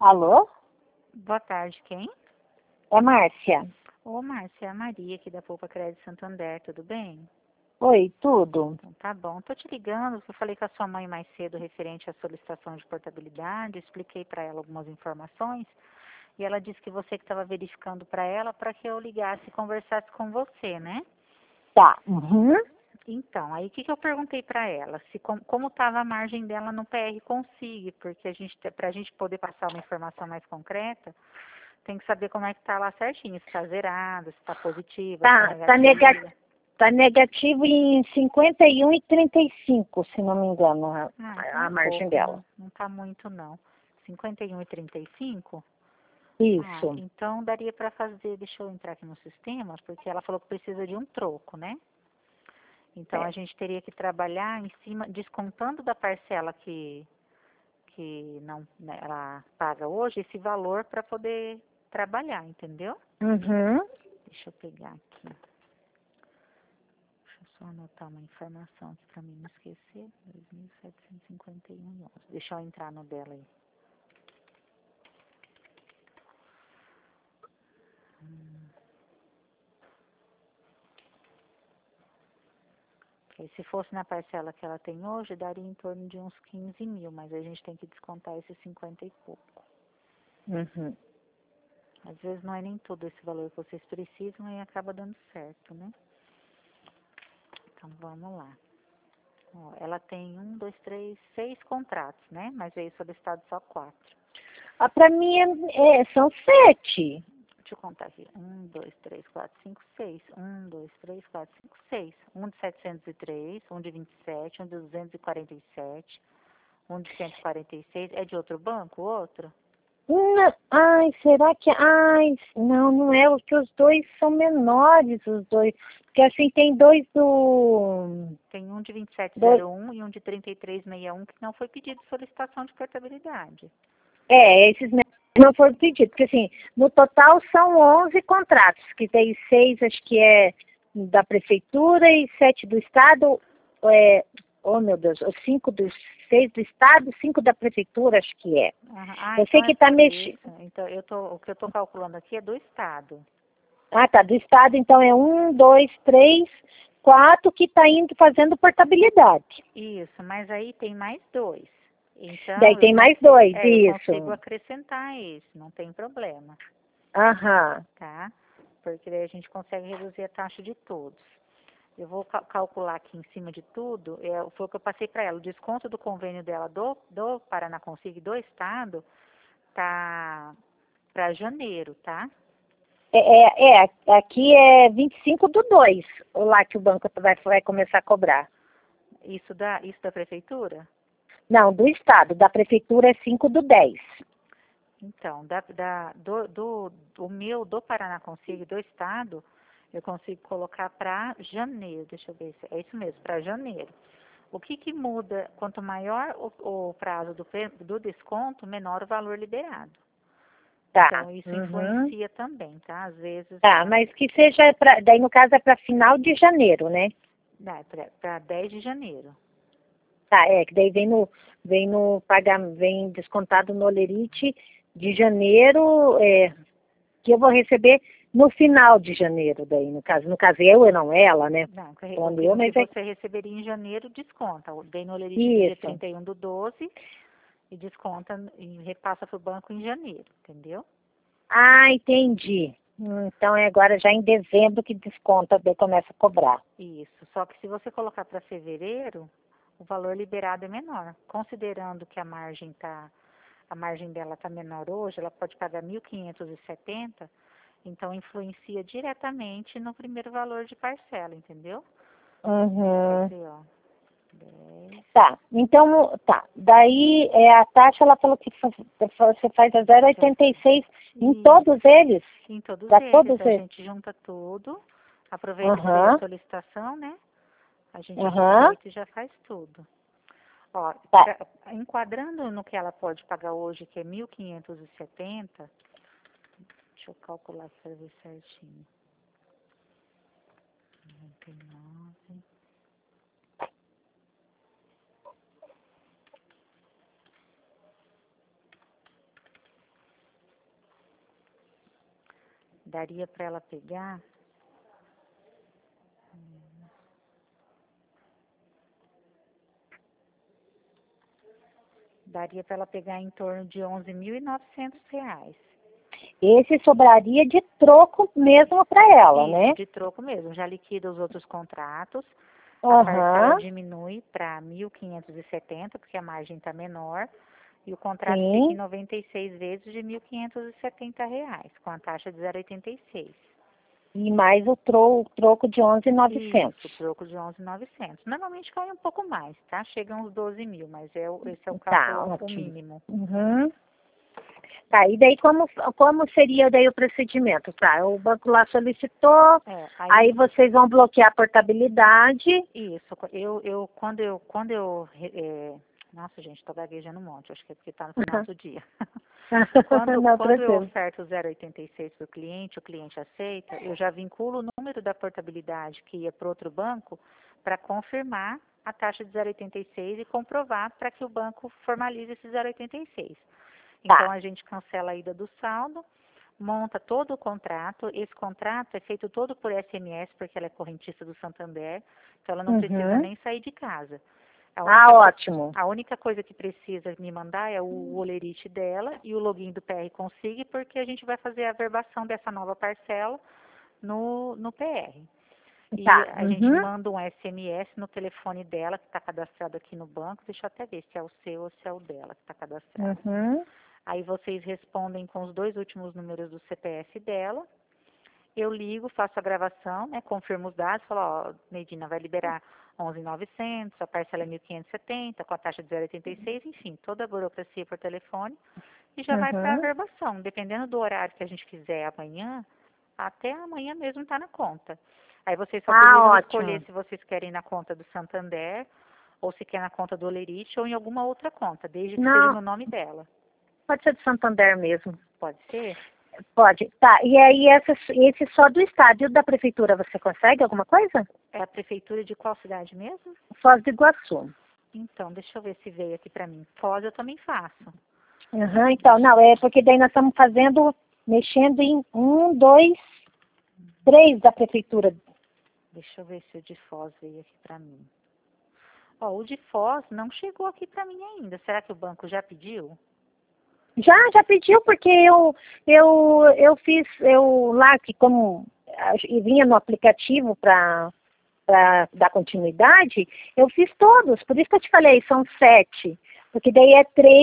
Alô? Boa tarde, quem? É Márcia. Ô, Márcia, é a Maria aqui da Poupa Crédito Santander, tudo bem? Oi, tudo? Então, tá bom. Tô te ligando, porque eu falei com a sua mãe mais cedo referente à solicitação de portabilidade, expliquei para ela algumas informações, e ela disse que você que estava verificando para ela, para que eu ligasse e conversasse com você, né? Tá. Uhum. Então, aí o que eu perguntei para ela? Se como estava a margem dela no PR Consig, porque para a gente poder passar uma informação mais concreta, tem que saber como é que tá lá certinho, se está zerado, se está positiva, se está negativa. Tá negativo em 51 e 35, se não me engano, Então a é margem pouco, dela. não tá muito não. 51 e 35? Isso. Então daria para fazer, deixa eu entrar aqui no sistema, porque ela falou que precisa de um troco, né? Então a É. gente teria que trabalhar em cima, descontando da parcela que não, né, ela paga hoje, esse valor para poder trabalhar, entendeu? Uhum. Deixa eu pegar aqui. Deixa eu só anotar uma informação aqui para mim não esquecer. 2.751,11. Deixa eu entrar no dela aí. Porque se fosse na parcela que ela tem hoje, daria em torno de uns 15 mil, mas a gente tem que descontar esses 50 e pouco. Uhum. Às vezes não é nem todo esse valor que vocês precisam e acaba dando certo, né? Então vamos lá. Ó, ela tem 6 contratos, né? Mas veio solicitado só 4. Pra mim são 7. Deixa eu contar aqui. 1, 2, 3, 4, 5, 6. 1, 2, 3, 4, 5, 6. Um de 703, um de 27, um de 247, um de 146. É de outro banco, outro? Não, ai, será que... Ai, não é, porque os dois são menores, os dois. Porque assim, tem dois do... Tem um de dois 2701 e um de 3361 que não foi pedido solicitação de portabilidade. esses não foram pedidos, porque assim, no total são 11 contratos, que tem 6, acho que é da prefeitura e 7 do estado, oh meu Deus, 6 do estado, 5 da prefeitura, acho que é. Eu sei Então é que está por mexendo. isso. Então o que eu estou calculando aqui é do estado. Ah, tá, do estado, então é 1, 2, 3, 4 que está indo fazendo portabilidade. Isso, mas aí tem mais 2. Daí Então tem mais 2, eu consigo isso. acrescentar esse, não tem problema, Aham. tá? Porque daí a gente consegue reduzir a taxa de todos. Eu vou calcular aqui em cima de tudo, foi o que eu passei para ela. O desconto do convênio dela do Paraná Consig do Estado tá para janeiro, tá? Aqui é 25/2, lá que o banco vai começar a cobrar. Isso da prefeitura? Não, do estado, da prefeitura é 5/10. Então, o meu do Paraná Consig do Estado, eu consigo colocar para janeiro. Deixa eu ver se é isso mesmo, para janeiro. O que muda? Quanto maior o prazo do desconto, menor o valor liberado. Tá. Então, isso Uhum. influencia também, tá? Às vezes, Tá, mas que seja daí no caso é para final de janeiro, né? para 10 de janeiro. Tá, que daí vem descontado no Olerite de janeiro, que eu vou receber no final de janeiro, daí, no caso eu e não ela, né? Não, Falando o eu, que mas você receberia em janeiro, desconta. Vem no Olerite do dia isso. 31/12 e desconta e repassa para o banco em janeiro, entendeu? Ah, entendi. Então é agora já em dezembro que desconta, daí começa a cobrar. Isso. Só que se você colocar para fevereiro, o valor liberado é menor. Considerando que a margem dela tá menor hoje, ela pode pagar 1.570, então influencia diretamente no primeiro valor de parcela, entendeu? Vou Uhum. fazer, ó, 10. Tá, então, tá. Daí a taxa, ela falou que você faz a 0,86 em E todos eles? em todos Para eles, todos a eles? gente junta tudo, aproveita que veio a Aham, solicitação, né? A gente aham. aproveita e já faz tudo. Ó, Tá. enquadrando no que ela pode pagar hoje, que é 1.570, deixa eu calcular para ver certinho. 99. daria para ela pegar... Daria para ela pegar em torno de R$ 11.900. Esse sobraria de troco mesmo para ela, Isso, né? de troco mesmo. Já liquida os outros contratos. A parcela Aham, diminui para 1.570, porque a margem está menor. E o contrato fica em sim. 96 vezes de R$ 1.570, com a taxa de 0,86. E mais o troco de 11.900. Isso, troco de 11.900. Normalmente cai um pouco mais, tá? Chega uns 12 mil, mas esse é o Tá, cálculo, o ótimo. mínimo. Uhum. Tá, e daí como seria daí o procedimento? Tá, o banco lá solicitou, aí Aí, vocês vão bloquear a portabilidade. isso, nossa, gente, tô gaguejando um monte, acho que é porque tá no final do dia. Não, Quando eu tranquilo. oferto o 0,86 para o cliente aceita, eu já vinculo o número da portabilidade que ia para outro banco para confirmar a taxa de 0,86 e comprovar para que o banco formalize esse 0,86. Então, Tá. a gente cancela a ida do saldo, monta todo o contrato. Esse contrato é feito todo por SMS, porque ela é correntista do Santander, então ela não precisa Uhum. nem sair de casa. Ah, ótimo. A única coisa que precisa me mandar é o olerite dela e o login do PR Consigne, porque a gente vai fazer a verbação dessa nova parcela no PR. E Tá. a gente Uhum. manda um SMS no telefone dela, que está cadastrado aqui no banco. Deixa eu até ver se é o seu ou se é o dela que está cadastrado. Uhum. Aí vocês respondem com os 2 últimos números do CPF dela. Eu ligo, faço a gravação, né, confirmo os dados, falo, ó, Medina vai liberar 11.900, a parcela é 1.570, com a taxa de 0,86, enfim, toda a burocracia por telefone, e já vai para a Uhum. verbação. Dependendo do horário que a gente fizer amanhã, até amanhã mesmo está na conta. Aí vocês só Ah, precisam escolher ótimo. se vocês querem na conta do Santander, ou se quer na conta do Olerite, ou em alguma outra conta, desde que seja Não, no nome dela. pode ser do Santander mesmo. Pode ser? Pode. Tá. E aí esse só do estado e o da prefeitura você consegue alguma coisa? É a prefeitura de qual cidade mesmo? Foz do Iguaçu. Então, deixa eu ver se veio aqui para mim. Foz eu também faço. Uhum, então, não, é porque daí nós estamos mexendo em 1, 2, 3 da prefeitura. Deixa eu ver se o de Foz veio aqui para mim. Ó, o de Foz não chegou aqui para mim ainda. Será que o banco já pediu? Já pediu, porque eu fiz, eu lá que como vinha no aplicativo para dar continuidade, eu fiz todos, por isso que eu te falei, são 7. Porque daí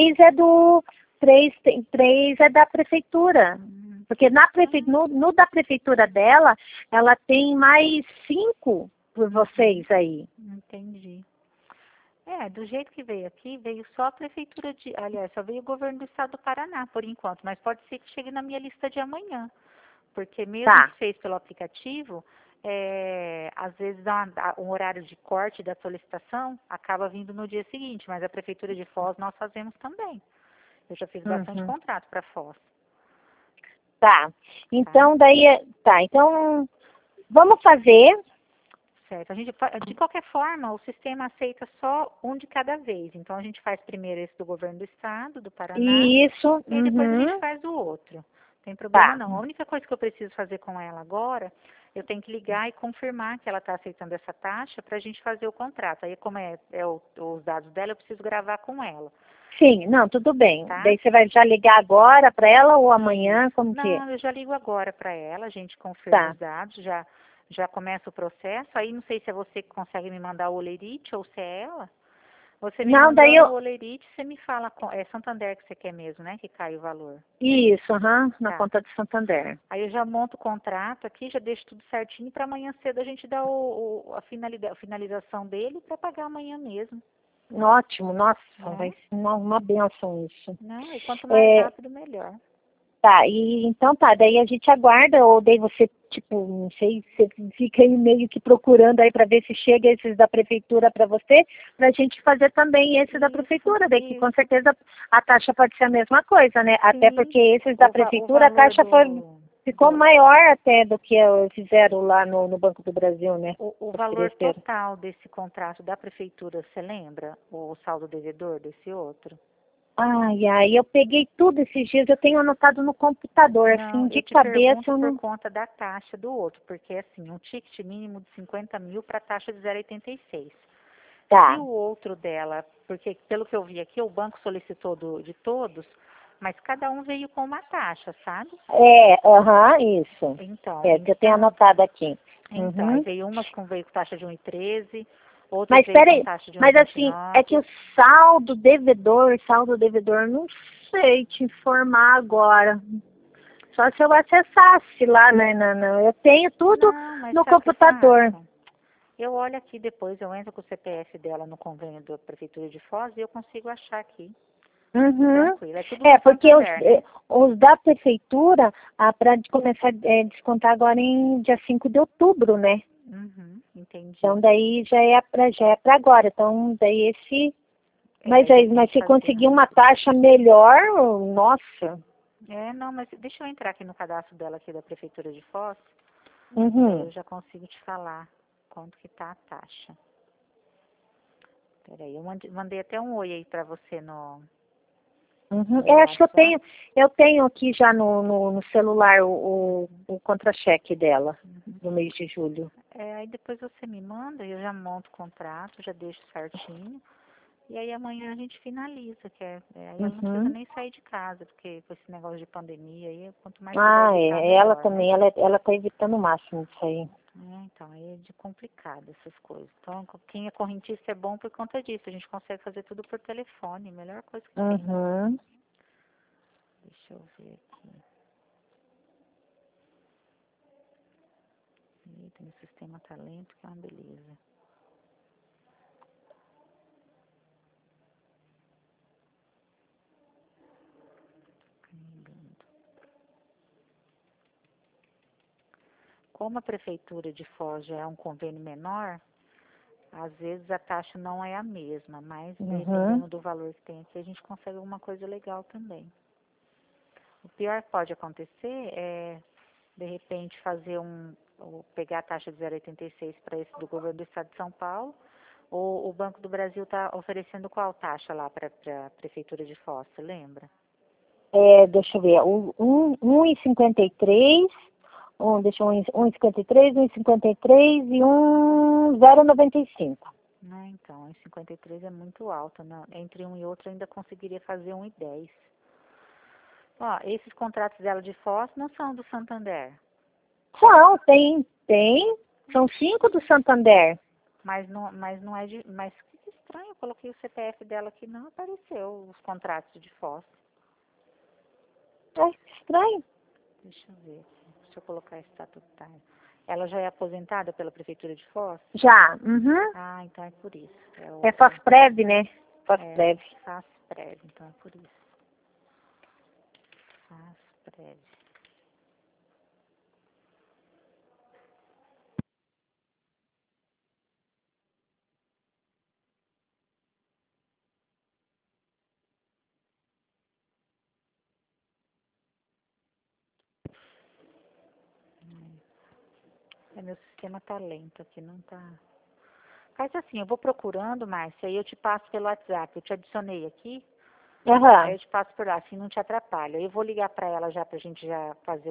3 é da prefeitura. Porque no da prefeitura dela, ela tem mais 5 por vocês aí. Entendi. Do jeito que veio aqui, veio só a prefeitura aliás, só veio o governo do estado do Paraná, por enquanto. Mas pode ser que chegue na minha lista de amanhã. Porque mesmo Tá. que fez pelo aplicativo, às vezes um horário de corte da solicitação acaba vindo no dia seguinte, mas a prefeitura de Foz nós fazemos também. Eu já fiz bastante Uhum. contrato para Foz, Tá. tá? Então, tá. Então, vamos fazer. Certo. De qualquer forma, o sistema aceita só um de cada vez. Então, a gente faz primeiro esse do governo do estado, do Paraná, Isso. e aí depois a gente Uhum. faz o outro. Não tem problema Tá. não. A única coisa que eu preciso fazer com ela agora, eu tenho que ligar e confirmar que ela está aceitando essa taxa para a gente fazer o contrato. Aí, como os dados dela, eu preciso gravar com ela, Sim, não, tudo bem. tá? Daí você vai já ligar agora para ela ou amanhã, Isso. como que é? Não, eu já ligo agora para ela, a gente confirma Tá. os dados, já começa o processo. Aí, não sei se é você que consegue me mandar o olerite ou se é ela. Você me Não, daí mandando eu. o olerite, você me fala, é Santander que você quer mesmo, né? Que cai o valor. Isso, aham, na Tá. conta de Santander. Aí eu já monto o contrato aqui, já deixo tudo certinho para amanhã cedo a gente dar a finalização dele para pagar amanhã mesmo, Ótimo, nossa, né? vai ser uma bênção isso. Não, e quanto mais É, rápido, melhor. tá, e então tá, daí a gente aguarda, ou daí você, tipo, não sei, você fica aí meio que procurando aí para ver se chega esses da prefeitura para você, pra gente fazer também esse da prefeitura, daí que com Isso. certeza a taxa pode ser a mesma coisa, né? Até Sim, porque esses da o prefeitura, a valor taxa ficou do, maior até do que fizeram lá no Banco do Brasil, né? o valor Ofereceram. total desse contrato da prefeitura, você lembra? O saldo devedor desse outro? Ai, eu peguei tudo esses dias, eu tenho anotado no computador, Não, assim, de eu te cabeça pergunto eu não... por conta da taxa do outro, porque assim, um ticket mínimo de 50 mil para taxa de 0,86. Se Tá. o outro dela, porque pelo que eu vi aqui, o banco solicitou de todos, mas cada um veio com uma taxa, sabe? Isso. Então, É, que eu tenho anotado aqui. aí Uhum. veio umas com veio com taxa de 1,13, outras Mas veio com peraí, taxa de mas assim, é que 1,29. o saldo devedor, não sei te informar agora. Só se eu acessasse lá, né? Eu tenho tudo Não, mas no sabe o que eu computador. faço? Eu olho aqui depois, eu entro com o CPF dela no convênio da Prefeitura de Foz e eu consigo achar aqui. Uhum. Tranquilo. É tudo É, do porque Santander, né? os da prefeitura, para começar a descontar agora em dia 5 de outubro, né? Uhum, entendi. Então daí já é para agora. Então daí esse. Mas Aí já aí, tem mas que se fazer conseguir uma rápido. taxa melhor, nossa. Não, mas deixa eu entrar aqui no cadastro dela aqui da Prefeitura de Foz, que aí Uhum. eu já consigo te falar quanto que tá a taxa. Peraí, eu mandei até um oi aí pra você Uhum. no Acho que WhatsApp. eu tenho aqui já no celular o contra-cheque dela, do mês de julho. Aí depois você me manda, eu já monto o contrato, já deixo certinho. E aí amanhã a gente finaliza, aí ela não precisa Uhum. nem sair de casa, porque com esse negócio de pandemia aí, quanto mais puder Ah, evitar, é. Ela melhor, né? também, ela tá evitando o máximo disso aí. Então, aí é de complicado essas coisas. Então, quem é correntista é bom por conta disso. A gente consegue fazer tudo por telefone, melhor coisa que tem. Uhum. Deixa eu ver aqui. Eita, meu sistema tá lento, que é uma beleza. Carregando. Como a prefeitura de Foz já é um convênio menor, às vezes a taxa não é a mesma, mas Uhum. dependendo do valor que tem aqui, a gente consegue alguma coisa legal também. O pior que pode acontecer é, de repente, ou pegar a taxa de 0,86 para esse do governo do estado de São Paulo, ou o Banco do Brasil está oferecendo qual taxa lá para a Prefeitura de Foz, você lembra? Deixa eu ver, 1,53, deixa eu 1,53, 1,53 e 1,095. Então, em 53 é muito alto, né? Entre um e outro ainda conseguiria fazer 1,10. Ó, esses contratos dela de Foz não são do Santander, Não, tem. São 5 do Santander. mas não é de, mas que estranho, eu coloquei o CPF dela aqui, não apareceu os contratos de Foz. É estranho. Deixa eu ver aqui, deixa eu colocar estatutário. Ela já é aposentada pela Prefeitura de Foz? Já. Uhum. Então é por isso. É Fosprev, né? É, Fosprev. faz prévio, então é por isso. Faz prévio. Meu sistema tá lento aqui, não tá. Faz assim, eu vou procurando, Márcia, aí eu te passo pelo WhatsApp. Eu te adicionei aqui, aí Aham. eu te passo por lá, assim não te atrapalha. Eu vou ligar para ela já pra gente já fazer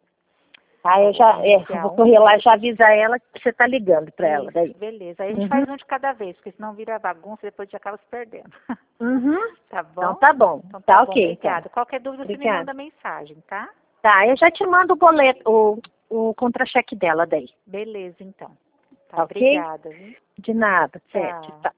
Eu iniciar vou correr e aí lá e já depois. avisar ela que você tá ligando pra ela Isso, daí. beleza. Aí a gente Uhum. faz um de cada vez, porque senão vira bagunça e depois a gente acaba se perdendo. Uhum. Tá Então bom? tá bom. Então tá Tá bom, ok, então. obrigada. Qualquer dúvida você me Obrigada. manda mensagem, tá? Tá, eu já te mando o boleto, o contra-cheque dela daí. Beleza, então. Tá, Tá ok? obrigada, viu? De nada, certo. Tchau. Tá.